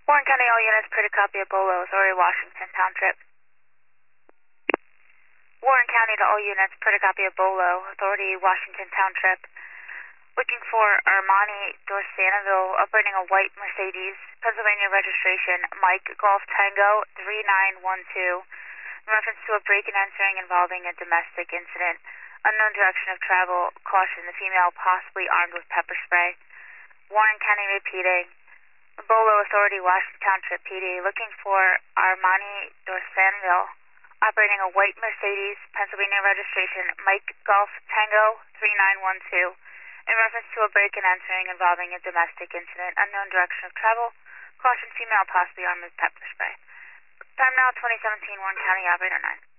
Warren County, all units, pretty copy of Bolo, Authority, Washington Township. Warren County to all units, pretty copy of Bolo, Authority, Washington Township. Looking for Armani Dorsanville, operating a white Mercedes, Pennsylvania registration, Mike Golf Tango 3912. In reference to a break and entering involving a domestic incident. Unknown direction of travel. Caution, the female possibly armed with pepper spray. Warren County repeating. Bolo Authority, Washington Township PD, looking for Armani Dorsanville, operating a white Mercedes, Pennsylvania registration, Mike Golf Tango 3912. In reference to a break and entering involving a domestic incident. Unknown direction of travel. Caution, female possibly armed with pepper spray. Time now, 2017, Warren County, Operator 9.